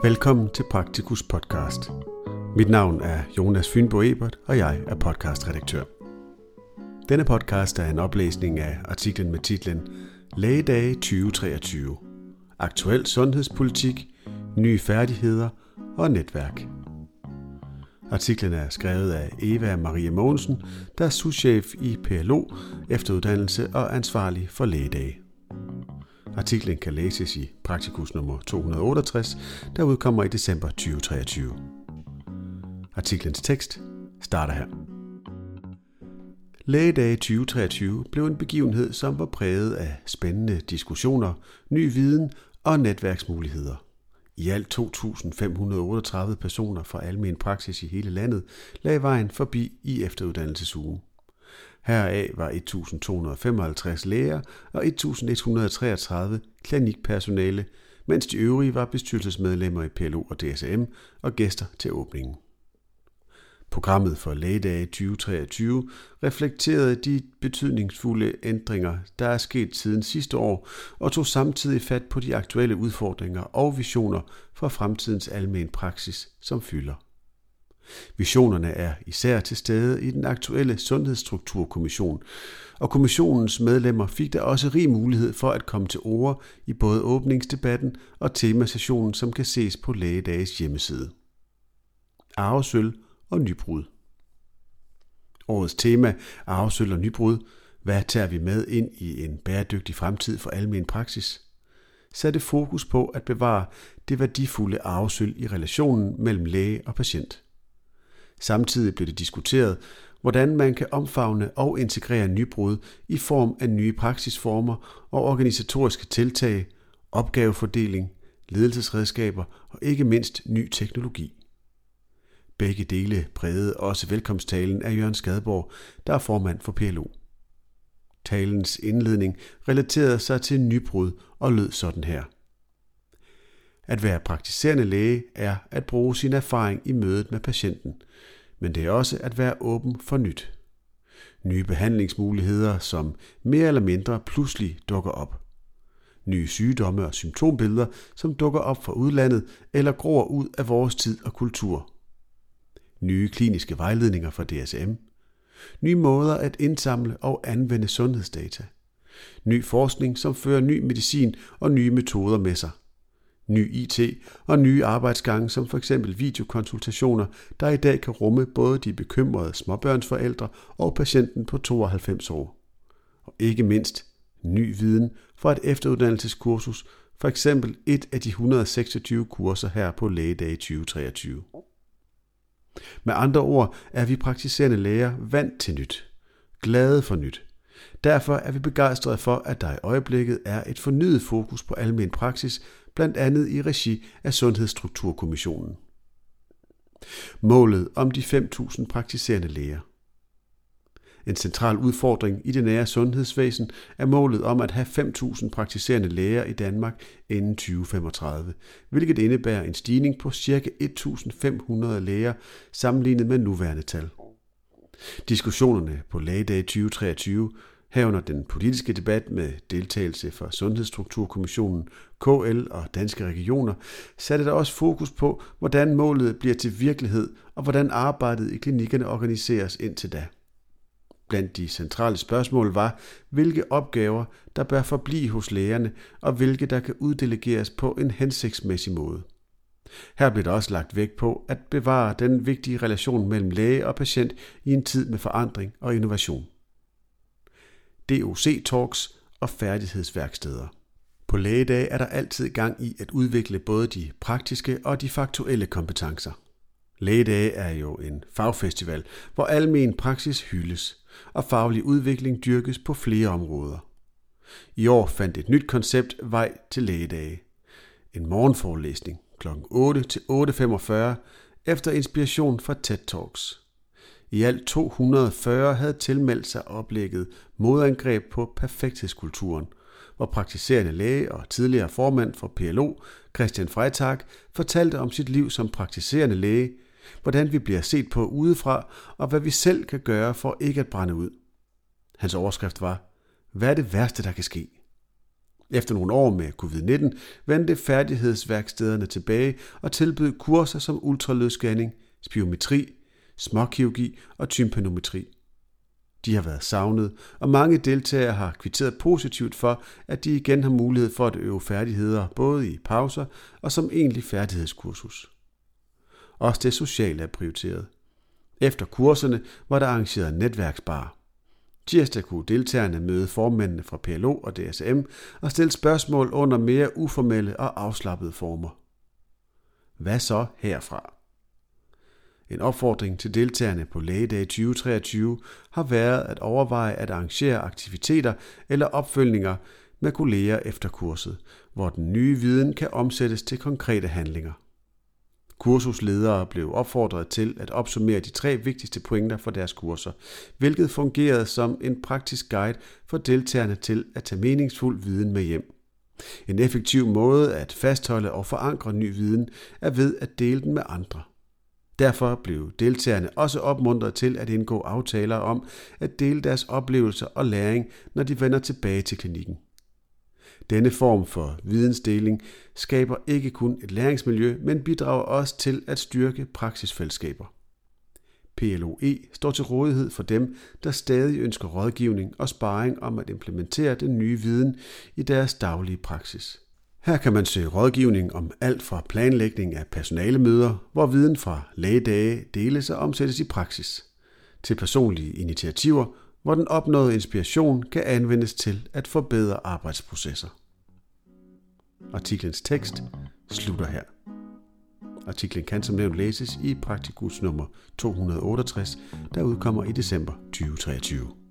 Velkommen til Praktikus podcast. Mit navn er Jonas Fynbo Ebert, og jeg er podcastredaktør. Denne podcast er en oplæsning af artiklen med titlen Lægedage 2023. Aktuel sundhedspolitik, nye færdigheder og netværk. Artiklen er skrevet af Eva Marie Mogensen, der er souschef i PLO, efteruddannelse og ansvarlig for lægedage. Artiklen kan læses i Praktikus nummer 268, der udkommer i december 2023. Artiklens tekst starter her. Lægedage 2023 blev en begivenhed, som var præget af spændende diskussioner, ny viden og netværksmuligheder. I alt 2.538 personer fra almen praksis i hele landet lagde vejen forbi i efteruddannelsesugen. Heraf var 1.255 læger og 1.133 klinikpersonale, mens de øvrige var bestyrelsesmedlemmer i PLO og DSM og gæster til åbningen. Programmet for Lægedage 2023 reflekterede de betydningsfulde ændringer, der er sket siden sidste år, og tog samtidig fat på de aktuelle udfordringer og visioner for fremtidens almen praksis, som fylder. Visionerne er især til stede i den aktuelle Sundhedsstrukturkommission, og kommissionens medlemmer fik da også rig mulighed for at komme til orde i både åbningsdebatten og temasessionen, som kan ses på Lægedages hjemmeside. Arvesølv og nybrud. Årets tema, arvesølv og nybrud, hvad tager vi med ind i en bæredygtig fremtid for almen praksis, satte fokus på at bevare det værdifulde arvesølv i relationen mellem læge og patient. Samtidig blev det diskuteret, hvordan man kan omfavne og integrere nybrud i form af nye praksisformer og organisatoriske tiltag, opgavefordeling, ledelsesredskaber og ikke mindst ny teknologi. Begge dele prægede også velkomsttalen af Jørgen Skadborg, der er formand for PLO. Talens indledning relaterede sig til nybrud og lød sådan her. At være praktiserende læge er at bruge sin erfaring i mødet med patienten, men det er også at være åben for nyt. Nye behandlingsmuligheder, som mere eller mindre pludselig dukker op. Nye sygdomme og symptombilleder, som dukker op fra udlandet eller gror ud af vores tid og kultur. Nye kliniske vejledninger fra DSM. Nye måder at indsamle og anvende sundhedsdata. Ny forskning, som fører ny medicin og nye metoder med sig. Ny IT og nye arbejdsgange, som f.eks. videokonsultationer, der i dag kan rumme både de bekymrede småbørnsforældre og patienten på 92 år. Og ikke mindst ny viden fra et efteruddannelseskursus, f.eks. et af de 126 kurser her på Lægedage 2023. Med andre ord er vi praktiserende læger vant til nyt, glade for nyt. Derfor er vi begejstrede for, at der i øjeblikket er et fornyet fokus på almen praksis, blandt andet i regi af Sundhedsstrukturkommissionen. Målet om de 5.000 praktiserende læger. En central udfordring i det nære sundhedsvæsen er målet om at have 5.000 praktiserende læger i Danmark inden 2035, hvilket indebærer en stigning på ca. 1.500 læger sammenlignet med nuværende tal. Diskussionerne på Lægedage 2023, herunder den politiske debat med deltagelse fra Sundhedsstrukturkommissionen, KL og Danske Regioner, satte der også fokus på, hvordan målet bliver til virkelighed og hvordan arbejdet i klinikkerne organiseres indtil da. Blandt de centrale spørgsmål var, hvilke opgaver, der bør forblive hos lægerne, og hvilke, der kan uddelegeres på en hensigtsmæssig måde. Her blev der også lagt vægt på at bevare den vigtige relation mellem læge og patient i en tid med forandring og innovation. DOC-talks og færdighedsværksteder. På lægedage er der altid gang i at udvikle både de praktiske og de faktuelle kompetencer. Lægedage er jo en fagfestival, hvor almen praksis hyldes, og faglig udvikling dyrkes på flere områder. I år fandt et nyt koncept vej til lægedage. En morgenforelæsning kl. 8 til 8.45 efter inspiration fra TED Talks. I alt 240 havde tilmeldt sig oplægget Modangreb på perfekthedskulturen, hvor praktiserende læge og tidligere formand for PLO, Christian Freitag, fortalte om sit liv som praktiserende læge, hvordan vi bliver set på udefra, og hvad vi selv kan gøre for ikke at brænde ud. Hans overskrift var, hvad er det værste, der kan ske? Efter nogle år med covid-19 vendte færdighedsværkstederne tilbage og tilbød kurser som ultralydsscanning, spirometri, småkirurgi og tympanometri. De har været savnet, og mange deltagere har kvitteret positivt for, at de igen har mulighed for at øve færdigheder både i pauser og som egentlig færdighedskursus. Også det sociale er prioriteret. Efter kurserne var der arrangeret netværksbar. Tirsdag kunne deltagerne møde formændene fra PLO og DSM og stille spørgsmål under mere uformelle og afslappede former. Hvad så herfra? En opfordring til deltagerne på Lægedag 2023 har været at overveje at arrangere aktiviteter eller opfølgninger med kolleger efter kurset, hvor den nye viden kan omsættes til konkrete handlinger. Kursusledere blev opfordret til at opsummere de 3 vigtigste pointer for deres kurser, hvilket fungerede som en praktisk guide for deltagerne til at tage meningsfuld viden med hjem. En effektiv måde at fastholde og forankre ny viden er ved at dele den med andre. Derfor blev deltagerne også opmuntret til at indgå aftaler om at dele deres oplevelser og læring, når de vender tilbage til klinikken. Denne form for vidensdeling skaber ikke kun et læringsmiljø, men bidrager også til at styrke praksisfællesskaber. PLOE står til rådighed for dem, der stadig ønsker rådgivning og sparring om at implementere den nye viden i deres daglige praksis. Her kan man søge rådgivning om alt fra planlægning af personalemøder, hvor viden fra lægedage deles og omsættes i praksis, til personlige initiativer, hvor den opnåede inspiration kan anvendes til at forbedre arbejdsprocesser. Artiklens tekst slutter her. Artiklen kan som nævnt læses i Practicus nummer 268, der udkommer i december 2023.